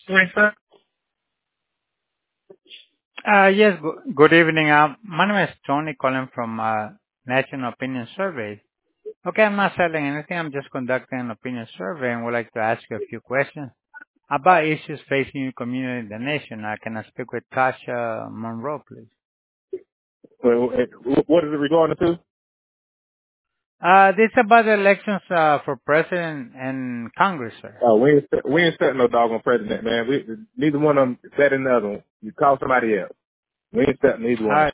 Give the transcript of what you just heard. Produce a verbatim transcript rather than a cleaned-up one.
Yes, sir. Uh, Yes, go- good evening. Uh, My name is Tony calling from uh, National Opinion Survey. Okay, I'm not selling anything. I'm just conducting an opinion survey and would like to ask you a few questions about issues facing your community in the nation. Uh, Can I speak with Tasha Monroe, please? Well, eh, what is it regarding to? Uh, This is about the elections uh, for president and Congress, sir. Oh, we ain't set- we ain't setting no doggone president, man. We neither one of them better than the other one. You call somebody else. We ain't setting neither All one. right.